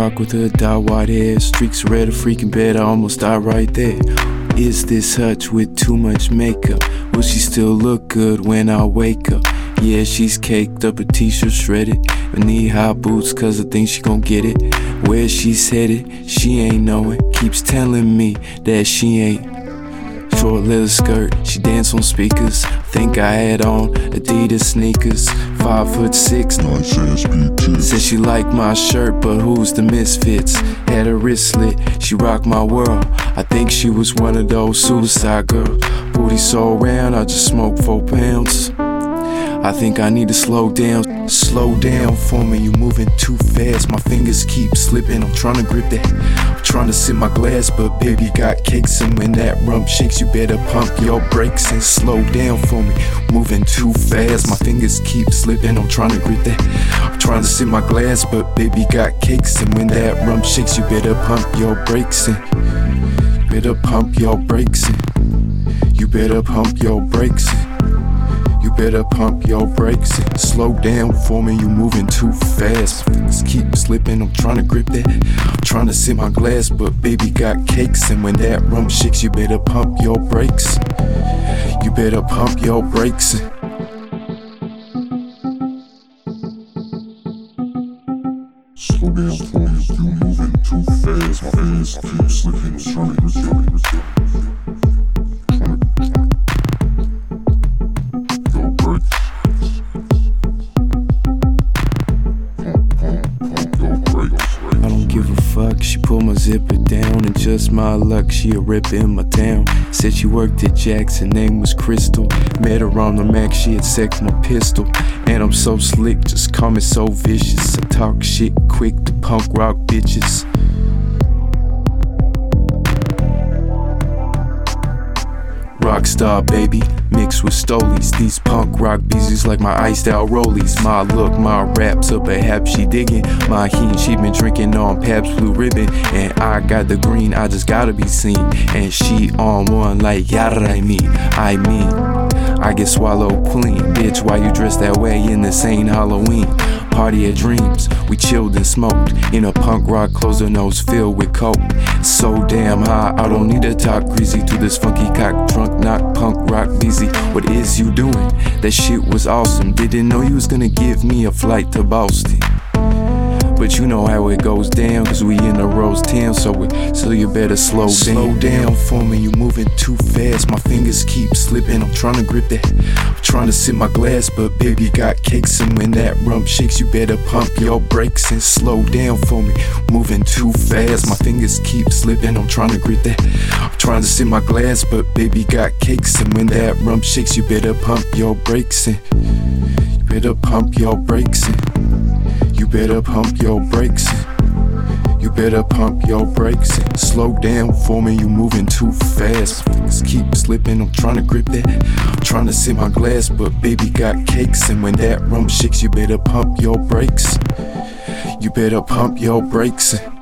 rock with her dyed white hair, streaks red, a freaking bed, I almost died right there. Is this Hutch with too much makeup? Will she still look good when I wake up? Yeah, she's caked up, a t-shirt shredded, and knee-high boots cause I think she gon' get it. Where she's headed, she ain't knowing, keeps telling me that she ain't. Short leather skirt, she dance on speakers, think I had on Adidas sneakers. 5'6", nice ass BT. said she liked my shirt, but who's the misfits? Had a wristlet, she rocked my world. I think she was one of those suicide girls. Booty so round, I just smoked 4 pounds. I think I need to slow down. Slow down for me, you moving too fast. My fingers keep slipping, I'm trying to grip that. I'm trying to sip my glass, but baby got cakes. And when that rump shakes, you better pump your brakes and slow down for me. Moving too fast, my fingers keep slipping, I'm trying to grip that. I'm trying to sip my glass, but baby got cakes. And when that rump shakes, you better pump your brakes and you better pump your brakes and you better pump your brakes and you better pump your brakes and slow down for me, you moving too fast. My fingers keep slipping, I'm trying to grip that. I'm trying to sip my glass, but baby got cakes. And when that rump shakes, you better pump your brakes. You better pump your brakes. Slow down for me, you moving too fast. My fingers keep slipping, I'm trying to grip your Fuck, she pulled my zipper down, and just my luck, she a rip in my town. Said she worked at Jackson, name was Crystal. Met her on the Mac, she had sex my pistol. And I'm so slick, just call me so vicious. I talk shit quick to punk rock bitches. Rockstar baby, mixed with stolies. These punk rock beezies like my iced out rollies. My look, my raps up a hap, she digging. My heen, she been drinking on Pabst Blue Ribbon. And I got the green, I just gotta be seen. And she on one like yada I mean, I get swallowed clean. Bitch, why you dressed that way in this ain't Halloween? Party of dreams, we chilled and smoked in a punk rock closer nose filled with coke. So damn high, I don't need to talk greasy to this funky cock drunk knock punk rock busy. What is you doing? That shit was awesome. Didn't know you was gonna give me a flight to Boston. But you know how it goes down, cause we in a rose town, so you better slow down for me, you moving too fast. My fingers keep slipping, I'm trying to grip that. I'm trying to sip my glass, but baby got cakes. And when that rump shakes, you better pump your brakes and slow down for me, moving too fast. My fingers keep slipping, I'm trying to grip that. I'm trying to sip my glass, but baby got cakes. And when that rump shakes, you better pump your brakes and you better pump your brakes and you better pump your brakes. You better pump your brakes. Slow down for me, you moving too fast. My fingers keep slipping, I'm trying to grip that. I'm trying to sip my glass, but baby got cakes. And when that rump shakes, you better pump your brakes. You better pump your brakes.